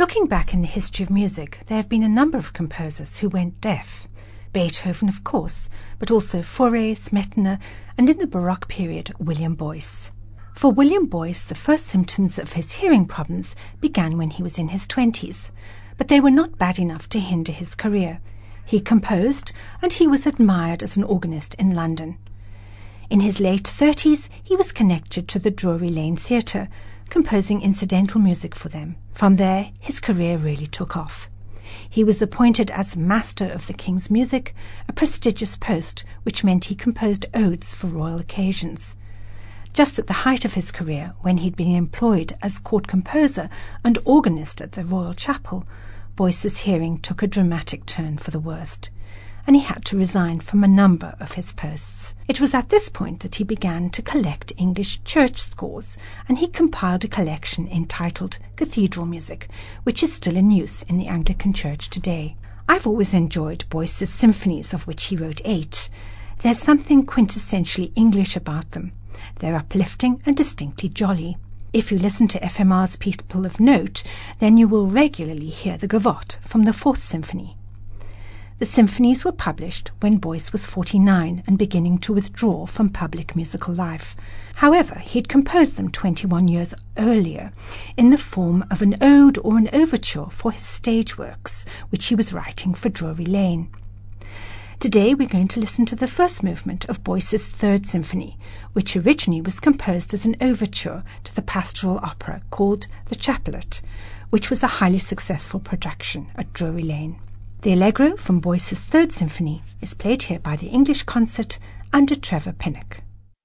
Looking back in the history of music, there have been a number of composers who went deaf. Beethoven, of course, but also Fauré, Smetana, and in the Baroque period, William Boyce. For William Boyce, the first symptoms of his hearing problems began when he was in his 20s, but they were not bad enough to hinder his career. He composed, and he was admired as an organist in London. In his late 30s, he was connected to the Drury Lane Theatre, composing incidental music for them. From there, his career really took off. He was appointed as Master of the King's Music, a prestigious post which meant he composed odes for royal occasions. Just at the height of his career, when he'd been employed as court composer and organist at the Royal Chapel, Boyce's hearing took a dramatic turn for the worst, and he had to resign from a number of his posts. It was at this point that he began to collect English church scores, and he compiled a collection entitled Cathedral Music, which is still in use in the Anglican Church today. I've always enjoyed Boyce's symphonies, of which he wrote 8. There's something quintessentially English about them. They're uplifting and distinctly jolly. If you listen to FMR's People of Note, then you will regularly hear the gavotte from the 4th Symphony. The symphonies were published when Boyce was 49 and beginning to withdraw from public musical life. However, he'd composed them 21 years earlier in the form of an ode or an overture for his stage works, which he was writing for Drury Lane. Today we're going to listen to the first movement of Boyce's 3rd Symphony, which originally was composed as an overture to the pastoral opera called The Chaplet, which was a highly successful production at Drury Lane. The Allegro from Boyce's 3rd Symphony is played here by the English Concert under Trevor Pinnock.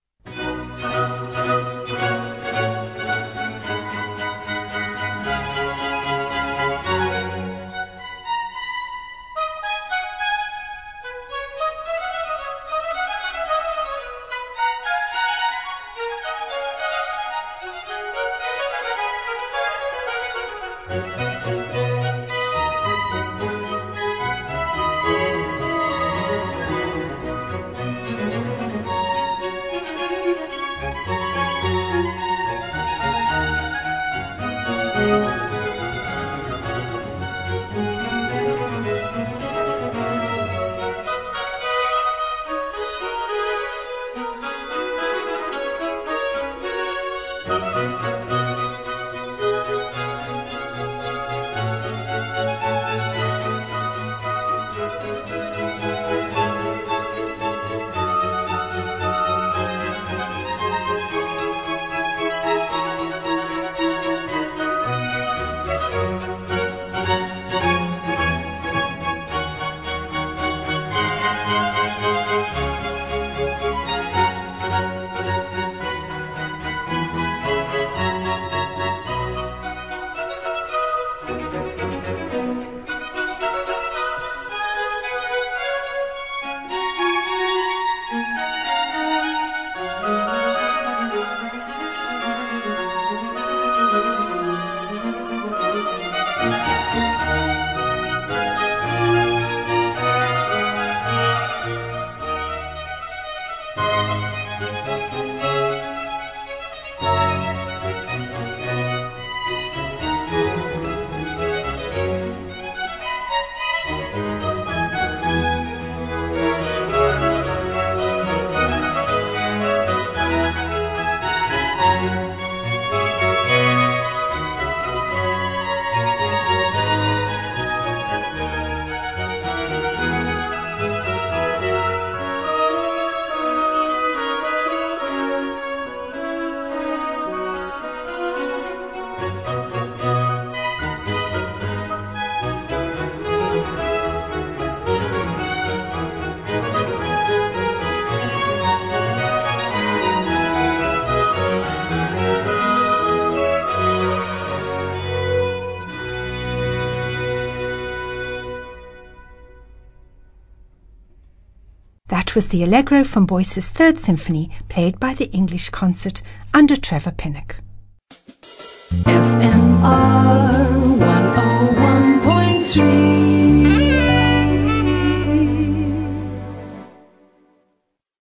That was the Allegro from Boyce's 3rd Symphony, played by the English Concert under Trevor Pinnock. FMR 101.3